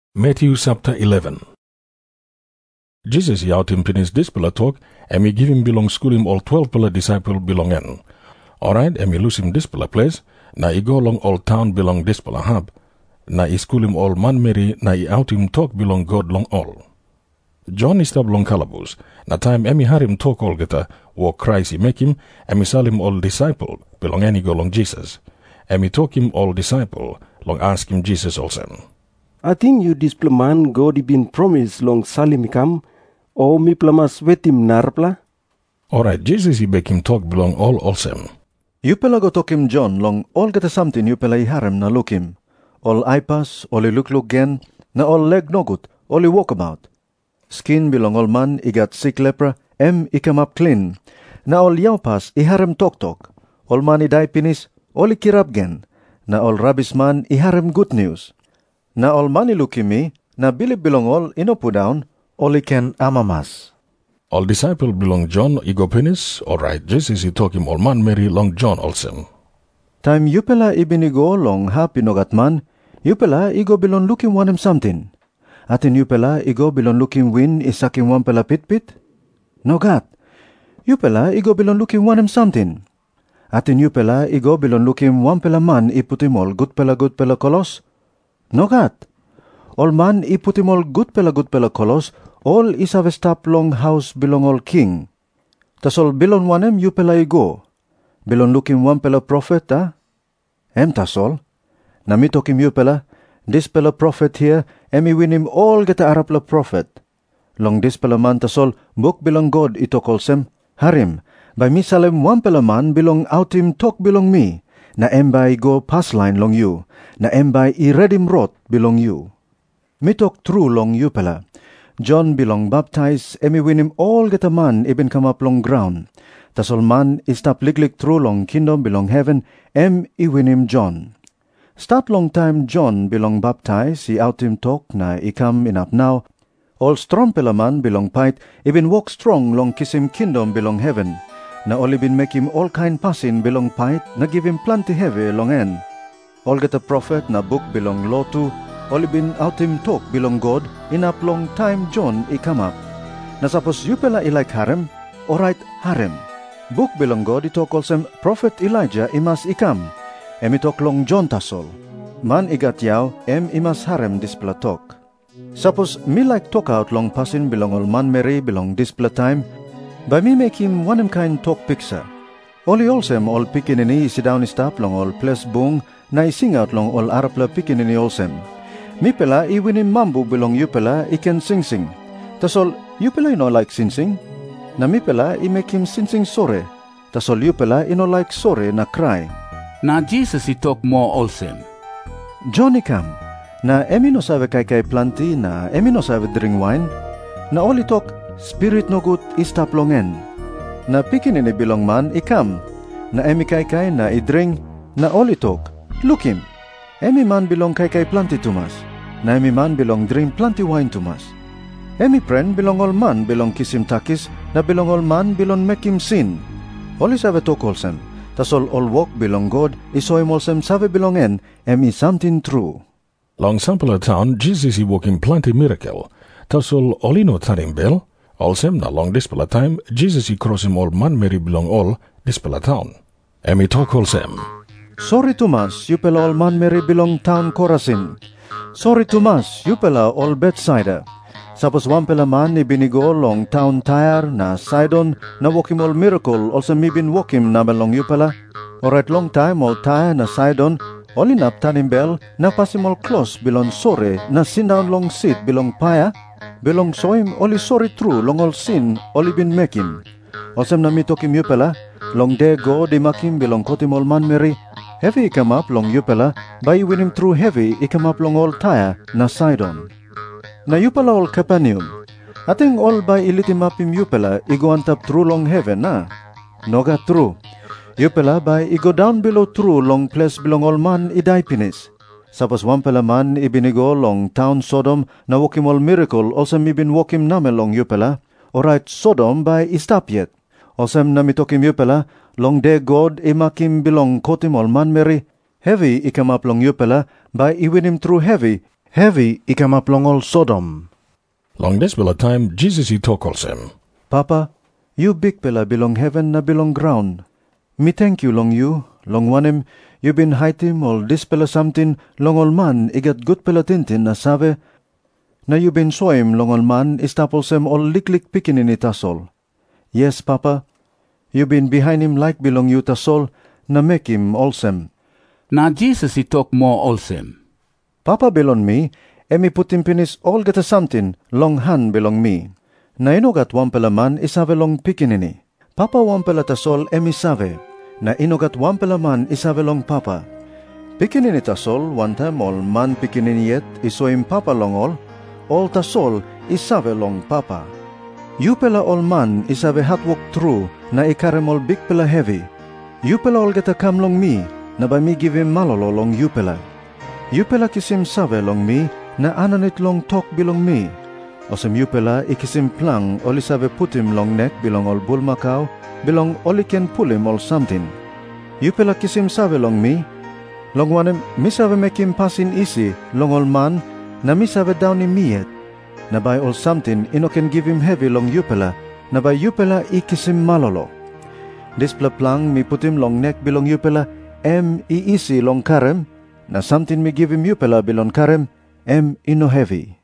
Matthew chapter 11. Jesus he out him finish this pela talk, and he give him belong school him all 12 pela disciple belong in. Alright, and he lose him this pela place, na he go along all town belong this pela hub, na he school him all man Mary, na he out him talk belong God long all. John is long calabus, na time emi har him talk all geta, war Christ he make him, and he sell him all disciple, belong any go long Jesus. And he talk him all disciple, long ask him Jesus also. I think you this man God been promised long salim come, or mi plamas wetim narpla. Alright, Jesus he make him talk belong all also. You pela go talk him John long all get something you pela harem na look him. All eye pass, all look gen, na all leg no good, all walk about. Skin belong all man, he got sick lepra, he come up clean. Na all yaw pass, he harem talk. All man he die pinis, all he kirap gen. Na all rubbish man, he harem good news. Na all man he look me, na bilib belong all inopu down, all he can amamas. All disciple belong John, he go penis, alright, Jesus he talk him all man Mary long John also. Time yupela ibinigo long happy nogat man, yupela igo belong looking one him something. Atin yupela igo belong looking win isaking one pela pit. Nogat. Yupela igo belong looking one him something. Atin yupela igo belong looking one pela man iputim all good pela kolos. Nogat. All man iputim all good pela kolos, all isave stop long house belong all king. Tas all belong one em yupela igo. Belong looking one pela prophet, Em tas all. Namitokim yupela, this pela prophet here, emi win him all get Arab la prophet. Long this pela man tas all, book belong God ito kolsem, harim. By me salem one pela man belong out him talk belong me. Na embay go pass line long you. Na embay I read him rot belong you. Me talk true long you pela. John belong baptize, emi win him all get a man even come up long ground. Tas all man is stop lik true long kingdom belong heaven, I win him John. Start long time John belong baptize, he out him talk na I come in up now. All strong pela man belong pight, even walk strong long kiss him kingdom belong heaven. Na only been make him all kind passing belong pight, na give him plenty heavy long end. All get a prophet na book belong law to, only been out him talk belong God, in up long time John I come up. Na suppose you pela I like harem, alright harem. Book belong God I talk also prophet Elijah imas I come. I talk long John tasol. Man igat yaw, imas harem displa talk. Suppose me like talk out long passing belong all man Mary belong displa time. By me make him one kind talk picture. Oli also all pikinini sit down stop long all place bung, na I sing out long all Arapla pikinini also. Mi pela I win him mambu belong you pela I can sing. Tasol you pela no like sing. Na mi pela I make him sing sore. Tasol you pela no like sore na cry. Na Jesus he talk more also. Johnny come. Na emi no save kay planti na emi no save drink wine. Na only talk spirit no good istap longen. Na pikinini belong man I come. Na emi kay na I drink na only talk. Look him. Emi man belong kay planti tumas. Na emi man belong drink planti wine tumas. Emi friend belong all man belong kiss him takis. Na belong all man belong make him sin. Only save talk olsem. Tas all walk belong God. Iso him olsem save belong en. Emi something true. Long sample town, Jesus he walking plenty miracle. Tas all ino tarim bell. Olsem na long dispela time, Jesus he cross him all man Mary belong all dispela town. Emi talk olsem. Sorry Thomas, you pela all man Mary belong town Corazin. Sorry Thomas, you pela all Bethsaida. Suppose one pela man I binigo long town Tyre na Sidon na walk him all miracle also me bin walk him na belong you pela. Alright long time all Tyre na Sidon all in up tanim bell na pass him all close belong sorry na sin down long seat belong paya. Belong so him only sorry true long all sin only been make him. Also na mi talk him you pela long day go de makim belong kotim all man Mary. Heavy I come up long you pela by win him through heavy I come up long all Tyre na Sidon. Na yupala all Capernaum. Ating all by ilitim up him yupala, I go antap through long heaven, na? Noga true. Yupala by I go down below through long place belong all man I die pinis. Suppose one pela man I binigo long town Sodom, na walk him all miracle, also me bin walk him name long yupala. Alright Sodom by I stop yet. Also na mi talk him yupala, long day God I mak him belong kotim all man Mary. Heavy I come up long yupala, by I win him through heavy, Heavy ikamap long all Sodom. Long this pela time, Jesus he talk olsem. Papa, you big pela belong heaven na belong ground. Me thank you long you, long wanem, you been hiding all this pela something long all man igat good pela tintin na sabe, na you been soim long all man istapolsem all liklik pikinin itasol. Yes, Papa, you been behind him like belong you tasol, na make him olsem. Na Jesus he talk more olsem. Papa belong me, emi put him pinis all geta something long han belong me. Na inogat wampela man isave long pikinini. Papa wampela tasol emi save. Na inogat wampela man isave long papa. Pikinini tasol one time all man pikinini yet isoim papa long all tasol isave long papa. You pela all man isave hat walk through na ikarem all big pela heavy. You pela all geta come long me na by me give him malolo long you pela. You pela kisim save long me na ananit long talk belong me. Osem you pela ikisim plang oli save put him long neck belong all bull macau belong oli can pull him all something. You pela kisim save long me. Long wanem mi save make him pass in easy long all man na mi save down in me yet. Na by all something ino can give him heavy long you pela na by you pela ikisim malolo. This plang mi put him long neck belong you pela easy long karem na something mi give him you pela belong karem ino heavy.